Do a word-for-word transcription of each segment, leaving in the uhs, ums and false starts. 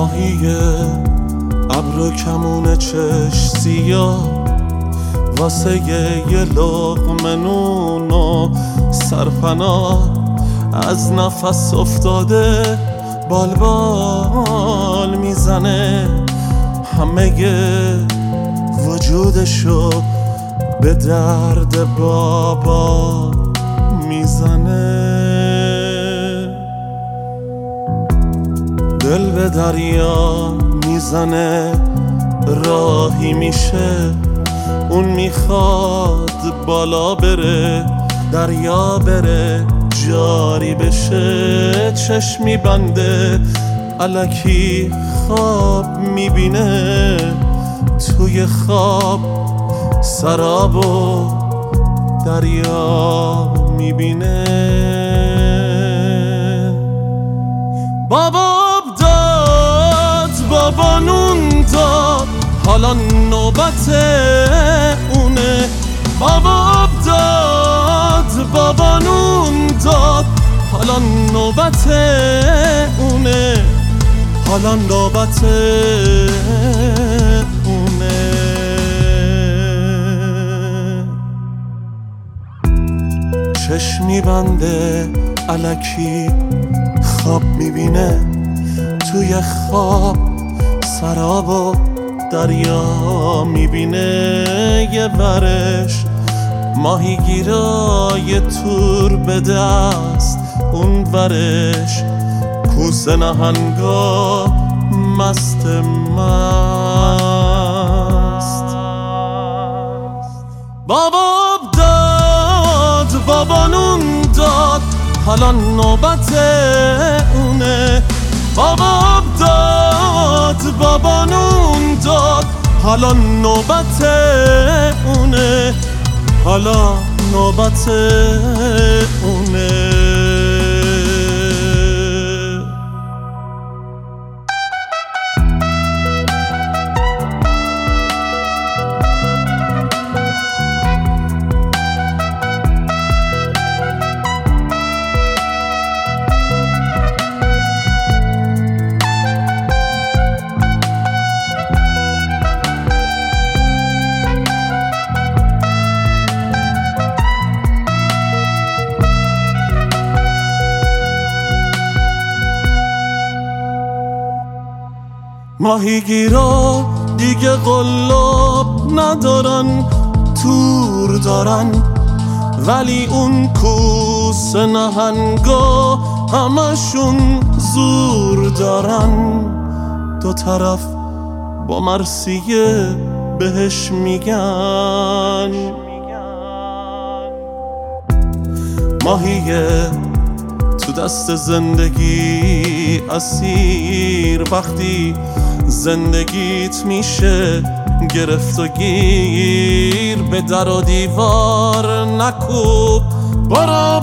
ماهی ابر و کمون چش سیاه واسه یه لقمه نون و سرپناه از نفس افتاده بال بال میزنه، همه وجودشو به درد بابا میزنه. دل به دریا میزنه راهی میشه، اون میخواد بالا بره دریا بره جاری بشه، چشمی بنده الکی خواب میبینه، توی خواب سراب و دریا میبینه. بابا داد بابا نون داد حالا نوبت اونه، بابا داد بابا نون داد حالا نوبت اونه، حالا نوبت اونه. چشمی بنده الکی خواب میبینه، توی خواب سراب و دریا میبینه، یه ورش ماهیگیرای تور به دست، اون ورش کوسه نهنگا مست مست. بابا داد بابا نون داد حالا نوبت اونه، بابا داد بابا نون داد حالا نوبت اونه، حالا نوبت اونه. ماهیگیرا دیگه قلاب ندارن تور دارن، ولی اون کوسه نهنگا همشون زور دارن، دو طرف با مرثیه بهش میگن. ماهیه تو دست زندگی اسیر، وقتی زندگیت میشه گرفت و گیر، به در و دیوار نکوب برو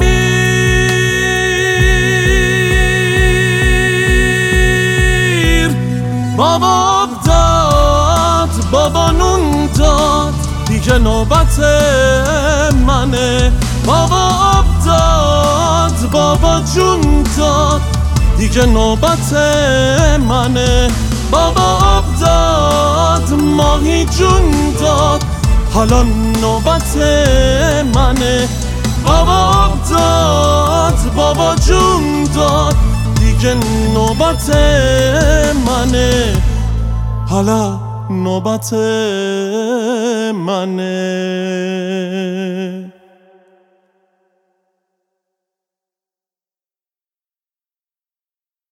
بمیر. بابا داد بابا نون داد دیگه نوبت منه، بابا داد بابا جون داد دیگه نوبت منه، بابا آب داد ماهی جون داد حالا نوبت منه، بابا آب داد بابا جون داد دیگه نوبت منه، حالا نوبت منه.